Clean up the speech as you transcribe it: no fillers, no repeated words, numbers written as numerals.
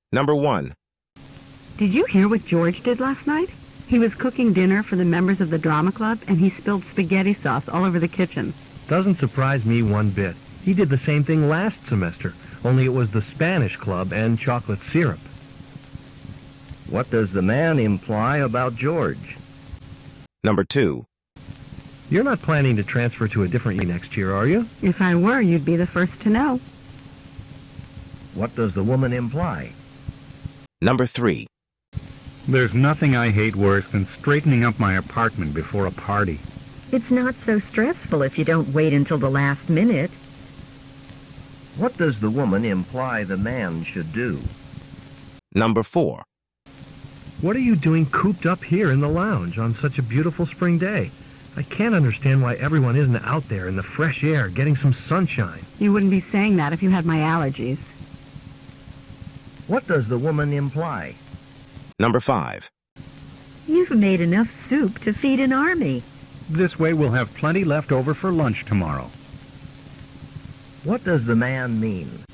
Number 1. Did you hear what George did last night? He was cooking dinner for the members of the drama club, and he spilled spaghetti sauce all over the kitchen. Doesn't surprise me one bit. He did the same thing last semester, only it was the Spanish club and chocolate syrup. What does the man imply about George? Number 2. You're not planning to transfer to a different uni next year, are you? If I were, you'd be the first to know. What does the woman imply? Number 3. There's nothing I hate worse than straightening up my apartment before a party. It's not so stressful if you don't wait until the last minute. What does the woman imply the man should do? Number 4. What are you doing cooped up here in the lounge on such a beautiful spring day? I can't understand why everyone isn't out there in the fresh air getting some sunshine. You wouldn't be saying that if you had my allergies. What does the woman imply? Number 5. You've made enough soup to feed an army. This way we'll have plenty left over for lunch tomorrow. What does the man mean?